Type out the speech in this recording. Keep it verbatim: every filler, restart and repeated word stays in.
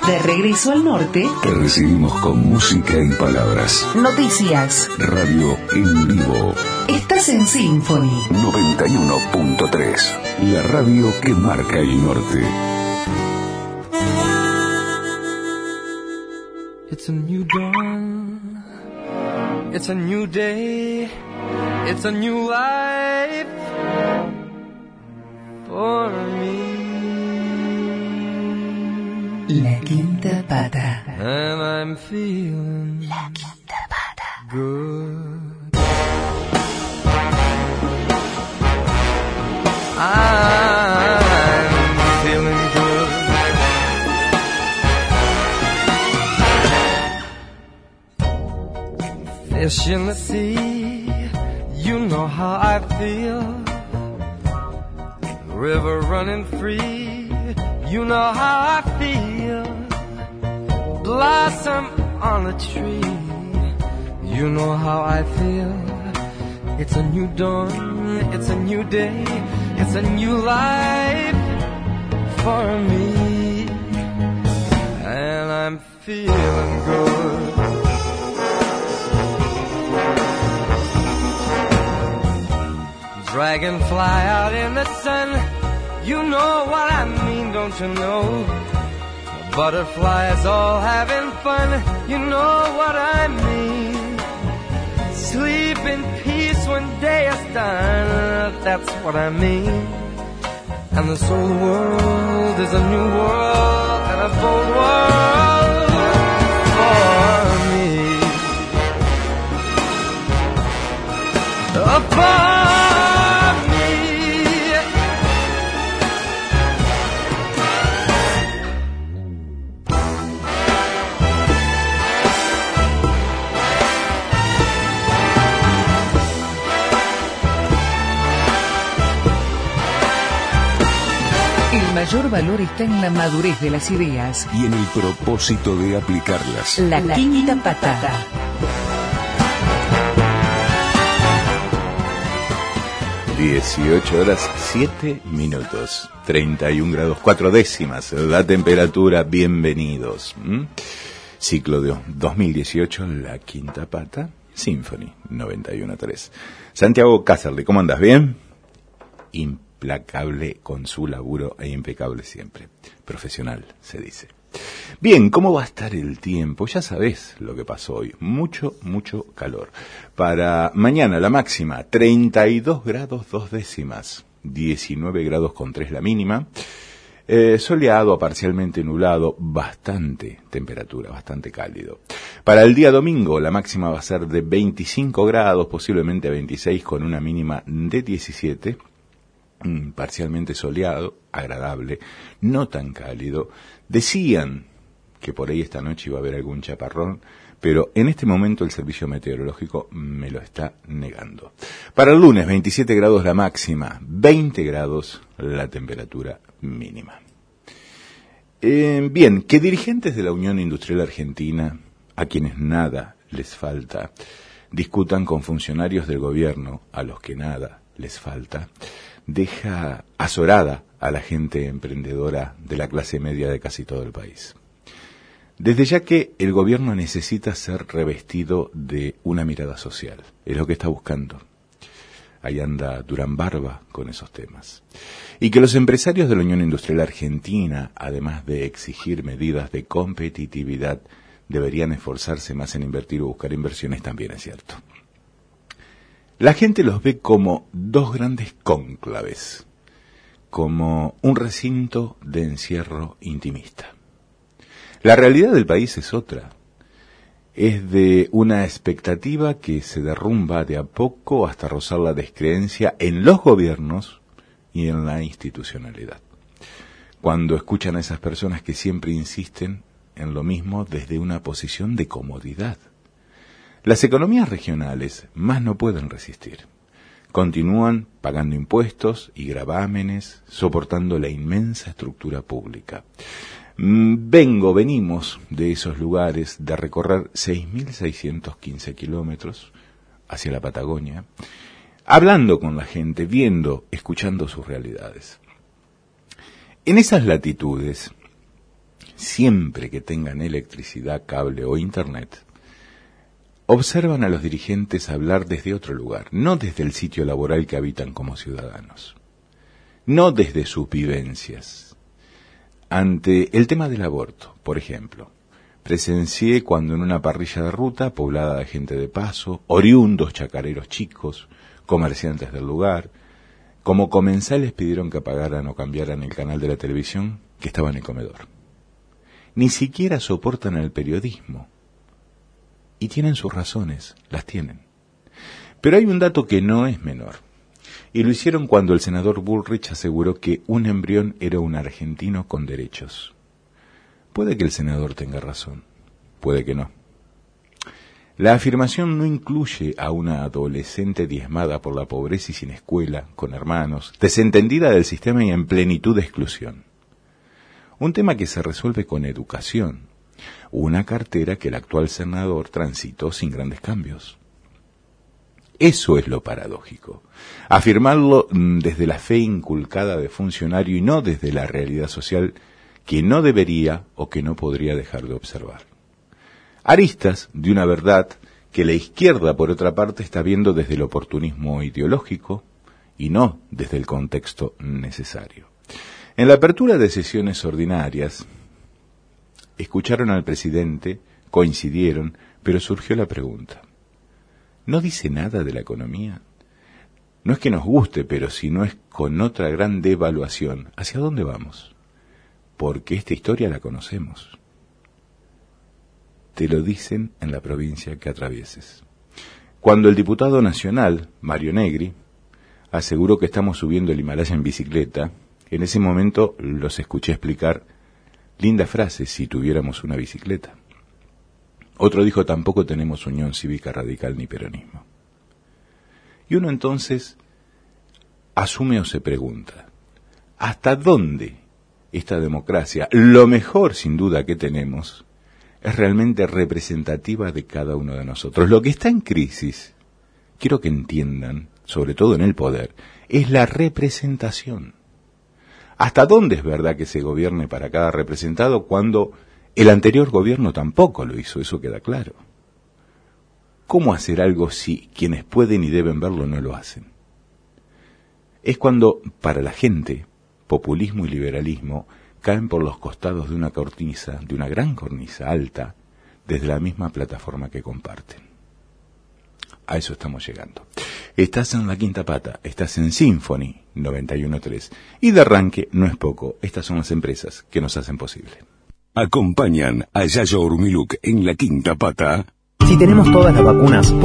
De regreso al norte, te recibimos con música y palabras. Noticias. Radio en vivo. Estás en Symphony noventa y uno punto tres. La radio que marca el norte. It's a new dawn. It's a new day. It's a new life for me. La Quinta Pata. And I'm feeling La Quinta Pata. Good. I'm feeling good. Fish in the sea, you know how I feel. River running free, you know how I feel. Blossom on a tree, you know how I feel. It's a new dawn, it's a new day, it's a new life for me. And I'm feeling good. Dragonfly out in the sun, you know what I mean, don't you know? Butterflies all having fun, you know what I mean. Sleep in peace when day is done, that's what I mean. And this old world is a new world and a bold world for me. For El mayor valor está en la madurez de las ideas y en el propósito de aplicarlas. La, la Quinta Pata. dieciocho horas siete minutos, treinta y un grados cuatro décimas la temperatura. Bienvenidos. ¿Mm? Ciclo de dos mil dieciocho, La Quinta Pata, Symphony noventa y uno punto tres. Santiago Cácerle, ¿cómo andas? ¿Bien? Implacable con su laburo e impecable siempre. Profesional, se dice. Bien, ¿cómo va a estar el tiempo? Ya sabés lo que pasó hoy. Mucho, mucho calor. Para mañana la máxima, treinta y dos grados dos décimas, diecinueve grados con tres la mínima. Eh, soleado a parcialmente nublado, bastante temperatura, bastante cálido. Para el día domingo la máxima va a ser de veinticinco grados, posiblemente veintiséis con una mínima de diecisiete. Parcialmente soleado, agradable, no tan cálido. Decían que por ahí esta noche iba a haber algún chaparrón, pero en este momento el servicio meteorológico me lo está negando. Para el lunes, veintisiete grados la máxima, veinte grados la temperatura mínima. Eh, bien, que dirigentes de la Unión Industrial Argentina, a quienes nada les falta, discutan con funcionarios del gobierno, a los que nada les falta, deja azorada a la gente emprendedora de la clase media de casi todo el país. Desde ya que el gobierno necesita ser revestido de una mirada social, es lo que está buscando. Ahí anda Durán Barba con esos temas. Y que los empresarios de la Unión Industrial Argentina, además de exigir medidas de competitividad, deberían esforzarse más en invertir o buscar inversiones, también es cierto. La gente los ve como dos grandes cónclaves, como un recinto de encierro intimista. La realidad del país es otra, es de una expectativa que se derrumba de a poco hasta rozar la descreencia en los gobiernos y en la institucionalidad. Cuando escuchan a esas personas que siempre insisten en lo mismo desde una posición de comodidad. Las economías regionales más no pueden resistir. Continúan pagando impuestos y gravámenes, soportando la inmensa estructura pública. Vengo, venimos de esos lugares de recorrer seis mil seiscientos quince kilómetros hacia la Patagonia, hablando con la gente, viendo, escuchando sus realidades. En esas latitudes, siempre que tengan electricidad, cable o internet, observan a los dirigentes hablar desde otro lugar, no desde el sitio laboral que habitan como ciudadanos, no desde sus vivencias. Ante el tema del aborto, por ejemplo, presencié cuando en una parrilla de ruta, poblada de gente de paso, oriundos chacareros chicos, comerciantes del lugar, como comensales pidieron que apagaran o cambiaran el canal de la televisión que estaba en el comedor. Ni siquiera soportan el periodismo. Y tienen sus razones, las tienen. Pero hay un dato que no es menor. Y lo hicieron cuando el senador Bullrich aseguró que un embrión era un argentino con derechos. Puede que el senador tenga razón, puede que no. La afirmación no incluye a una adolescente diezmada por la pobreza y sin escuela, con hermanos, desentendida del sistema y en plenitud de exclusión. Un tema que se resuelve con educación, una cartera que el actual senador transitó sin grandes cambios. Eso es lo paradójico, afirmarlo desde la fe inculcada de funcionario y no desde la realidad social que no debería o que no podría dejar de observar. Aristas de una verdad que la izquierda, por otra parte, está viendo desde el oportunismo ideológico y no desde el contexto necesario. En la apertura de sesiones ordinarias, escucharon al presidente, coincidieron, pero surgió la pregunta. ¿No dice nada de la economía? No es que nos guste, pero si no es con otra gran devaluación, ¿hacia dónde vamos? Porque esta historia la conocemos. Te lo dicen en la provincia que atravieses. Cuando el diputado nacional, Mario Negri, aseguró que estamos subiendo el Himalaya en bicicleta, en ese momento los escuché explicar, linda frase si tuviéramos una bicicleta. Otro dijo, tampoco tenemos Unión Cívica Radical ni peronismo. Y uno entonces asume o se pregunta, ¿hasta dónde esta democracia, lo mejor sin duda que tenemos, es realmente representativa de cada uno de nosotros? Lo que está en crisis, quiero que entiendan, sobre todo en el poder, es la representación. ¿Hasta dónde es verdad que se gobierne para cada representado cuando el anterior gobierno tampoco lo hizo? Eso queda claro. ¿Cómo hacer algo si quienes pueden y deben verlo no lo hacen? Es cuando, para la gente, populismo y liberalismo caen por los costados de una cornisa, de una gran cornisa alta, desde la misma plataforma que comparten. A eso estamos llegando. Estás en La Quinta Pata, estás en Symphony noventa y uno punto tres. Y de arranque, no es poco, estas son las empresas que nos hacen posible. Acompañan a Yayo Urmiluk en La Quinta Pata. Si tenemos todas las vacunas...